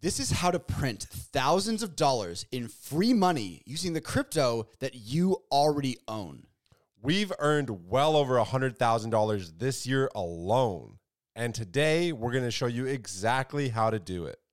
This is how to print thousands of dollars in free money using the crypto that you already own. We've earned well over $100,000 this year alone. And today we're going to show you exactly how to do it.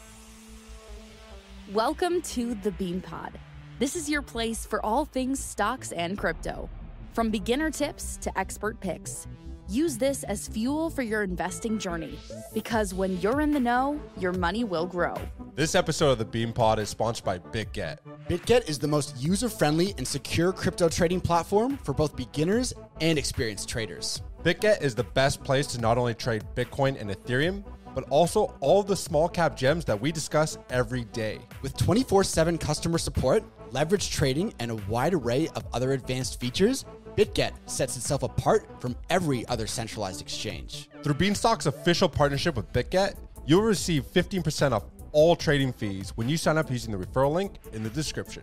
Welcome to the Bean Pod. This is your place for all things stocks and crypto. From beginner tips to expert picks. Use this as fuel for your investing journey, because when you're in the know, your money will grow. This episode of the Bean Pod is sponsored by BitGet. BitGet is the most user-friendly and secure crypto trading platform for both beginners and experienced traders. BitGet is the best place to not only trade Bitcoin and Ethereum, but also all the small cap gems that we discuss every day. With 24/7 customer support, leverage trading, and a wide array of other advanced features, BitGet sets itself apart from every other centralized exchange. Through Beanstalk's official partnership with BitGet, you'll receive 15% off all trading fees when you sign up using the referral link in the description.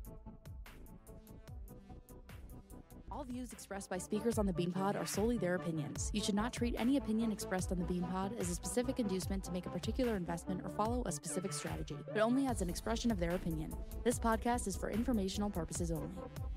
All views expressed by speakers on the Bean Pod are solely their opinions. You should not treat any opinion expressed on the Bean Pod as a specific inducement to make a particular investment or follow a specific strategy, but only as an expression of their opinion. This podcast is for informational purposes only.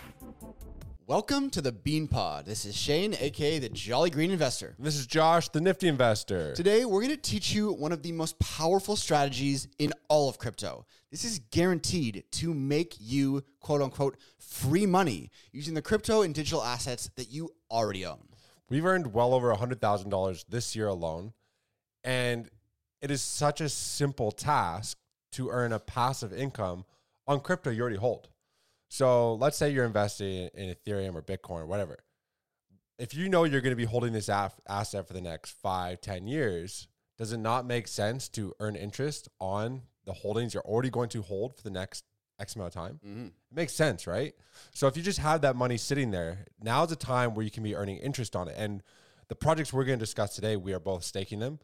Welcome to the Bean Pod. This is Shane, aka the Jolly Green Investor. This is Josh, the Nifty Investor. Today, we're going to teach you one of the most powerful strategies in all of crypto. This is guaranteed to make you, quote unquote, free money using the crypto and digital assets that you already own. We've earned well over $100,000 this year alone, and it is such a simple task to earn a passive income on crypto you already hold. So let's say you're investing in Ethereum or Bitcoin or whatever. If you know you're going to be holding this asset for the next 5-10 years, does it not make sense to earn interest on the holdings you're already going to hold for the next X amount of time? Mm-hmm. It makes sense, right? So if you just have that money sitting there, now's the time where you can be earning interest on it. And the projects we're going to discuss today, we are both staking them.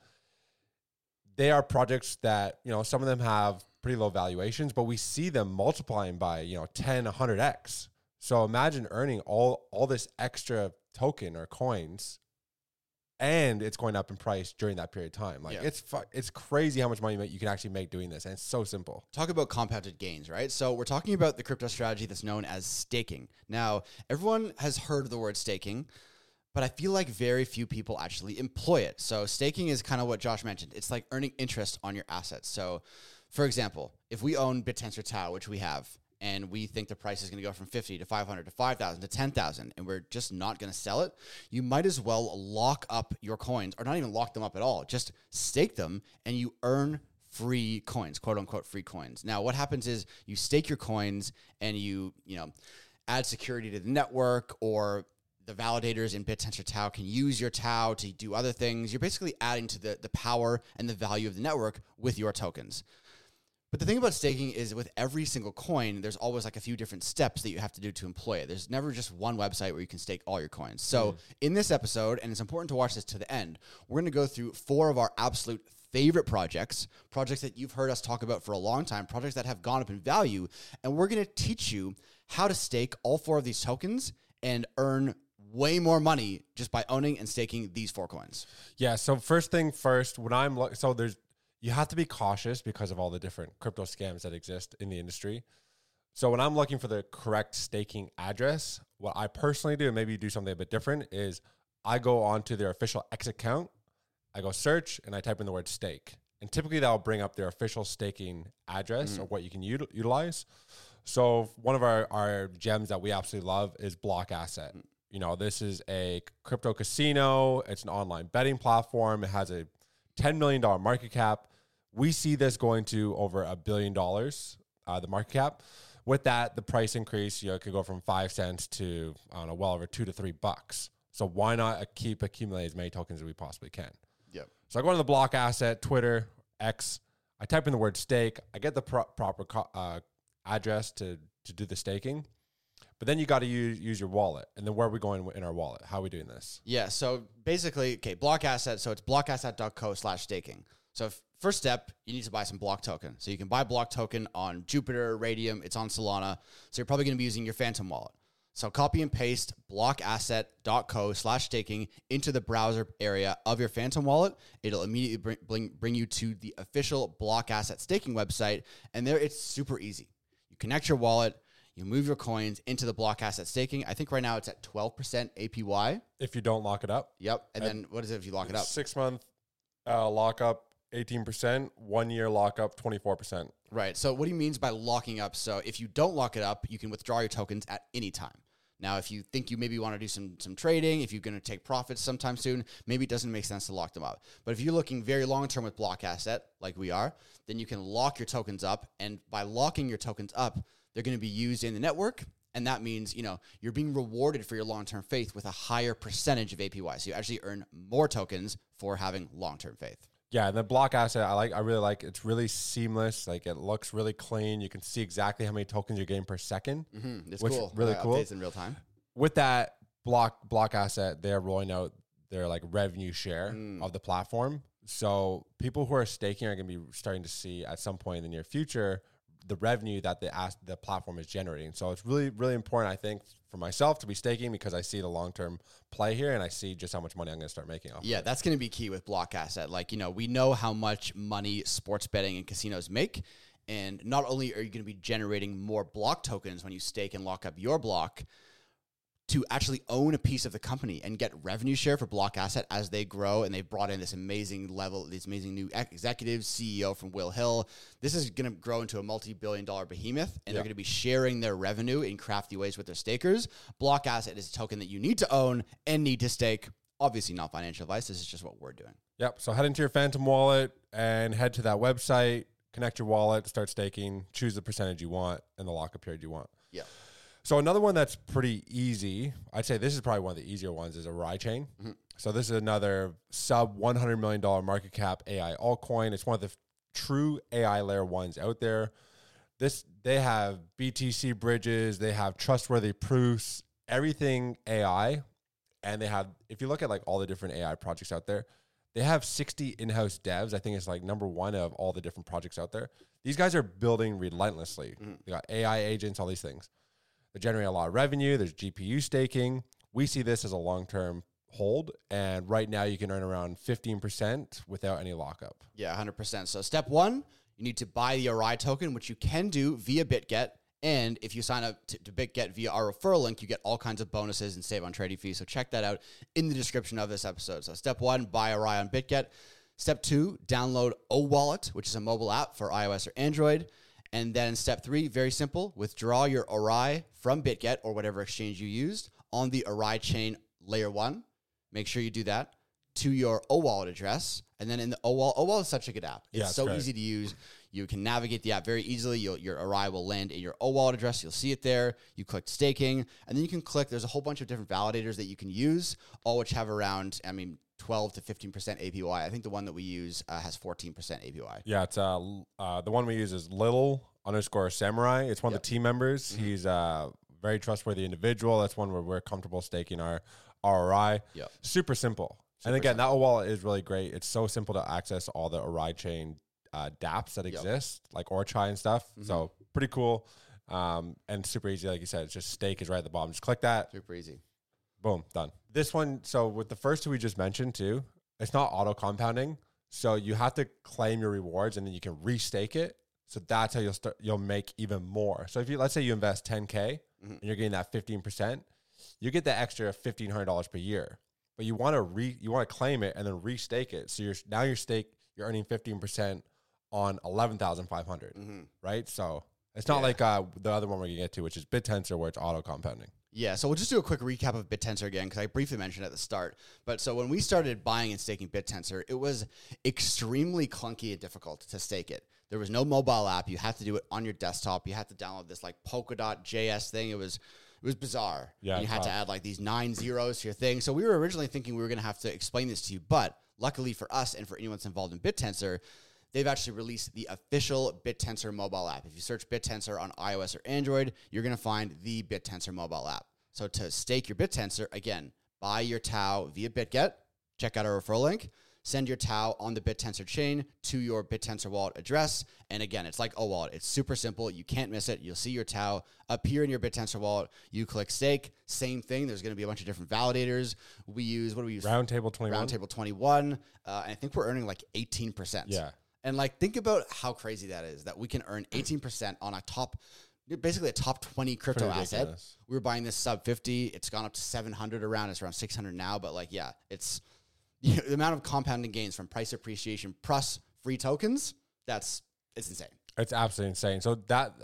They are projects that, some of them have pretty low valuations, but we see them multiplying by, 10, 100x. So imagine earning all this extra token or coins, and it's going up in price during that period of time. It's crazy how much money you can actually make doing this, and it's so simple. Talk about compounded gains, right? So we're talking about the crypto strategy that's known as staking. Now, everyone has heard of the word staking, but I feel like very few people actually employ it. So staking is kind of what Josh mentioned. It's like earning interest on your assets. So for example, if we own BitTensor Tau, which we have, and we think the price is going to go from 50 to 500 to 5,000 to 10,000, and we're just not going to sell it, you might as well lock up your coins, or not even lock them up at all. Just stake them, and you earn free coins, quote unquote free coins. Now, what happens is you stake your coins, and you add security to the network, or the validators in BitTensor Tau can use your Tau to do other things. You're basically adding to the power and the value of the network with your tokens. But the thing about staking is with every single coin, there's always like a few different steps that you have to do to employ it. There's never just one website where you can stake all your coins. So in this episode, and it's important to watch this to the end, we're going to go through 4 of our absolute favorite projects that you've heard us talk about for a long time, projects that have gone up in value. And we're going to teach you how to stake all 4 of these tokens and earn way more money just by owning and staking these 4 coins. Yeah. So first thing first, you have to be cautious because of all the different crypto scams that exist in the industry. So when I'm looking for the correct staking address, what I personally do, and maybe you do something a bit different, is I go onto their official X account, I go search, and I type in the word stake. And typically that'll bring up their official staking address or what you can utilize. So one of our gems that we absolutely love is Block Asset. This is a crypto casino. It's an online betting platform. It has a $10 million market cap. We see this going to over $1 billion, the market cap. With that, the price increase, it could go from 5 cents to, well over $2 to $3. So why not keep accumulating as many tokens as we possibly can? Yep. So I go to the Block Asset, Twitter, X. I type in the word stake. I get the proper address to do the staking. But then you got to use your wallet. And then where are we going in our wallet? How are we doing this? Yeah, so basically, Block Asset. So it's blockasset.co/staking. So first step, you need to buy some Block token. So you can buy Block token on Jupiter, Radium. It's on Solana. So you're probably going to be using your Phantom wallet. So copy and paste blockasset.co/staking into the browser area of your Phantom wallet. It'll immediately bring you to the official Block Asset staking website. And there it's super easy. You connect your wallet, you move your coins into the Block Asset staking. I think right now it's at 12% APY. If you don't lock it up. Yep. And then what is it if you lock it up? 6 month lockup, 18%, 1 year lockup, 24%. Right. So what he means by locking up, so if you don't lock it up, you can withdraw your tokens at any time. Now, if you think you maybe want to do some trading, if you're going to take profits sometime soon, maybe it doesn't make sense to lock them up. But if you're looking very long-term with Block Asset, like we are, then you can lock your tokens up. And by locking your tokens up, they're going to be used in the network. And that means, you're being rewarded for your long-term faith with a higher percentage of APY. So you actually earn more tokens for having long-term faith. Yeah, and the Block Asset, I really like. It's really seamless. Like, it looks really clean. You can see exactly how many tokens you're getting per second. It's which cool. Is really cool. Updates in real time. With that Block Asset, they're rolling out their like revenue share of the platform. So people who are staking are going to be starting to see at some point in the near future the revenue that the platform is generating. So it's really, really important, I think, for myself to be staking because I see the long-term play here and I see just how much money I'm going to start making off of it. That's going to be key with Block Asset. Like, we know how much money sports betting and casinos make. And not only are you going to be generating more block tokens when you stake and lock up your block, to actually own a piece of the company and get revenue share for Block Asset as they grow. And they've brought in this amazing new executives, CEO from Will Hill. This is going to grow into a multi-billion-dollar behemoth, and they're going to be sharing their revenue in crafty ways with their stakers. Block Asset is a token that you need to own and need to stake. Obviously not financial advice. This is just what we're doing. Yep. So head into your Phantom wallet and head to that website, connect your wallet, start staking, choose the percentage you want and the lockup period you want. Yeah. So another one that's pretty easy, I'd say this is probably one of the easier ones, is Arai Chain. So this is another sub $100 million market cap AI altcoin. It's one of the true AI layer ones out there. They have BTC bridges, they have trustworthy proofs, everything AI. And they have, if you look at like all the different AI projects out there, they have 60 in-house devs. I think it's like number one of all the different projects out there. These guys are building relentlessly. They got AI agents, all these things. They generate a lot of revenue. There's GPU staking. We see this as a long-term hold. And right now you can earn around 15% without any lockup. Yeah, 100%. So step one, you need to buy the Arai token, which you can do via BitGet. And if you sign up to BitGet via our referral link, you get all kinds of bonuses and save on trading fees. So check that out in the description of this episode. So step one, buy Arai on BitGet. Step two, download OWallet, which is a mobile app for iOS or Android. And then step three, very simple, withdraw your Arai from BitGet or whatever exchange you used on the Arai chain layer one. Make sure you do that to your OWallet address. And then in the OWallet is such a good app. It's so easy to use. You can navigate the app very easily. Your Arai will land in your OWallet address. You'll see it there. You click staking, and then you can click. There's a whole bunch of different validators that you can use, all which have around, 12 to 15% APY. I think the one that we use has 14% APY. Yeah, it's the one we use is Little_Samurai. It's one of the team members. He's a very trustworthy individual. That's one where we're comfortable staking our Arai. Yep. Super simple. And again, that wallet is really great. It's so simple to access all the Arai chain dApps that exist, like Orchai and stuff. So pretty cool and super easy. Like you said, it's just stake is right at the bottom. Just click that. Super easy. Boom, done. This one, so with the first two we just mentioned too, it's not auto compounding. So you have to claim your rewards and then you can restake it. So that's how you'll make even more. So if let's say you invest 10K and you're getting that 15%, you get the extra $1,500 per year. But you want to claim it and then restake it. So you're earning 15% on 11,500, right? So it's not like the other one we're gonna get to, which is BitTensor, where it's auto compounding. Yeah, so we'll just do a quick recap of BitTensor again, because I briefly mentioned it at the start. But so when we started buying and staking BitTensor, it was extremely clunky and difficult to stake it. There was no mobile app. You had to do it on your desktop. You had to download this like Polkadot.js thing. It was bizarre. Yeah, and you had to add like these 9 zeros to your thing. So we were originally thinking we were going to have to explain this to you. But luckily for us and for anyone that's involved in BitTensor, they've actually released the official BitTensor mobile app. If you search BitTensor on iOS or Android, you're going to find the BitTensor mobile app. So to stake your BitTensor, again, buy your Tau via BitGet. Check out our referral link. send your TAO on the BitTensor chain to your BitTensor wallet address. And again, it's like a wallet. It's super simple. You can't miss it. You'll see your TAO appear in your BitTensor wallet. You click stake. Same thing. There's going to be a bunch of different validators. What do we use? Roundtable 21. Roundtable 21. And I think we're earning like 18%. Yeah. And like, think about how crazy that is, that we can earn 18% on basically a top 20 crypto asset. We were buying this sub 50. It's gone up to 700 around. It's around 600 now. But like, yeah, it's the amount of compounding gains from price appreciation plus free tokens. It's insane. It's absolutely insane. So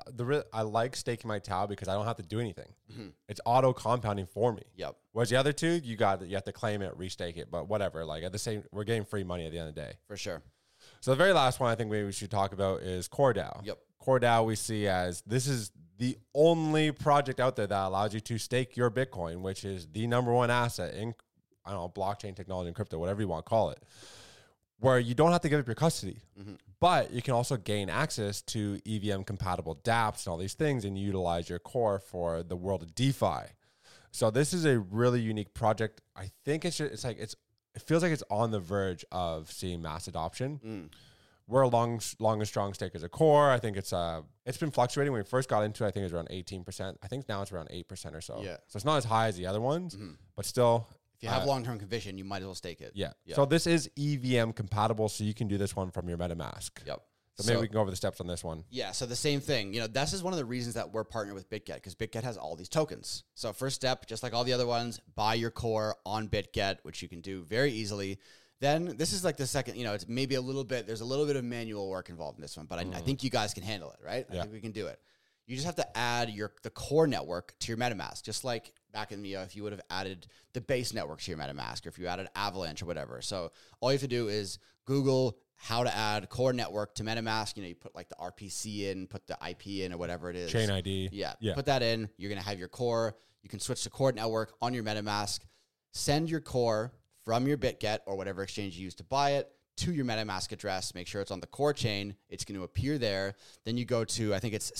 I like staking my TAO because I don't have to do anything. It's auto compounding for me. Yep. Whereas the other two, you have to claim it, restake it, but whatever. Like we're getting free money at the end of the day. For sure. So the very last one I think maybe we should talk about is CoreDAO. Yep. CoreDAO we see as this is the only project out there that allows you to stake your Bitcoin, which is the number one asset in, I don't know, blockchain technology and crypto, whatever you want to call it, where you don't have to give up your custody, but you can also gain access to EVM compatible dApps and all these things and utilize your core for the world of DeFi. So this is a really unique project. I think it feels like it's on the verge of seeing mass adoption. We're a long and strong stakers of Core. I think it's been fluctuating. When we first got into it, I think it was around 18%. I think now it's around 8% or so. Yeah. So it's not as high as the other ones, but still. If you have long-term conviction, you might as well stake it. Yeah. So this is EVM compatible, so you can do this one from your MetaMask. Yep. So maybe we can go over the steps on this one. Yeah, so the same thing. This is one of the reasons that we're partnered with BitGet, because BitGet has all these tokens. So first step, just like all the other ones, buy your core on BitGet, which you can do very easily. Then this is like the second, it's maybe there's a little bit of manual work involved in this one, but I think you guys can handle it, right? I think we can do it. You just have to add the core network to your MetaMask, just like back in the, if you would have added the base network to your MetaMask, or if you added Avalanche or whatever. So all you have to do is Google how to add core network to MetaMask. You put like the RPC in, put the IP in, or whatever it is. Chain ID. Yeah. Put that in. You're going to have your core. You can switch to core network on your MetaMask. Send your core from your BitGet or whatever exchange you use to buy it to your MetaMask address. Make sure it's on the core chain. It's going to appear there. Then you go to, I think it's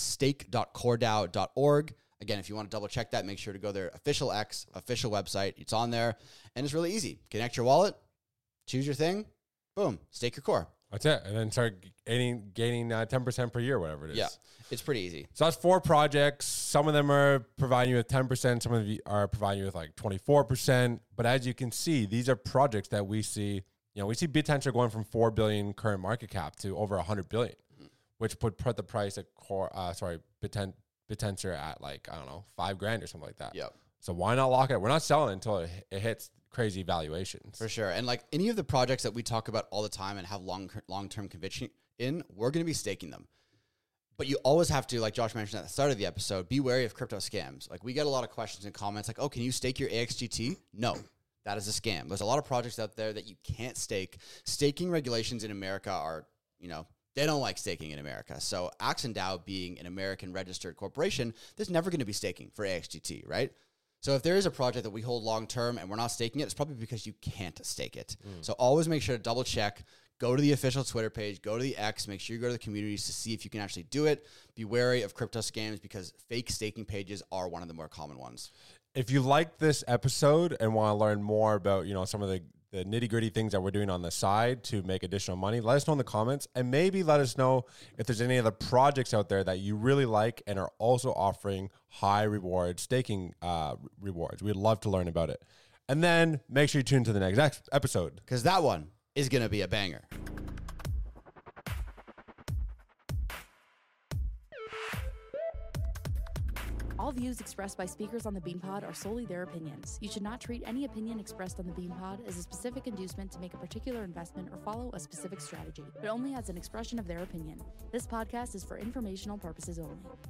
stake.coredao.org. Again, if you want to double check that, make sure to go their official website. It's on there. And it's really easy. Connect your wallet, choose your thing, boom, stake your core. That's it. And then start gaining 10% per year, whatever it is. Yeah, it's pretty easy. So that's 4 projects. Some of them are providing you with 10%. Some of them are providing you with like 24%. But as you can see, these are projects that we see. We see BitTensor going from 4 billion current market cap to over 100 billion, which would put the price at BitTensor at like, I don't know, $5,000 or something like that. Yep. So why not lock it? We're not selling it until it hits crazy valuations. For sure. And like any of the projects that we talk about all the time and have long-term conviction in, we're going to be staking them. But you always have to, like Josh mentioned at the start of the episode, be wary of crypto scams. Like we get a lot of questions and comments like, oh, can you stake your AXGT? No, that is a scam. There's a lot of projects out there that you can't stake. Staking regulations in America are, they don't like staking in America. So Axon DAO being an American registered corporation, there's never going to be staking for AXGT, right? So if there is a project that we hold long-term and we're not staking it, it's probably because you can't stake it. So always make sure to double check, go to the official Twitter page, go to the X, make sure you go to the communities to see if you can actually do it. Be wary of crypto scams because fake staking pages are one of the more common ones. If you like this episode and want to learn more about, some of the nitty-gritty things that we're doing on the side to make additional money, let us know in the comments, and maybe let us know if there's any other projects out there that you really like and are also offering high reward staking rewards. We'd love to learn about it. And then make sure you tune to the next episode, because that one is going to be a banger. All views expressed by speakers on the BeanPod are solely their opinions. You should not treat any opinion expressed on the BeanPod as a specific inducement to make a particular investment or follow a specific strategy, but only as an expression of their opinion. This podcast is for informational purposes only.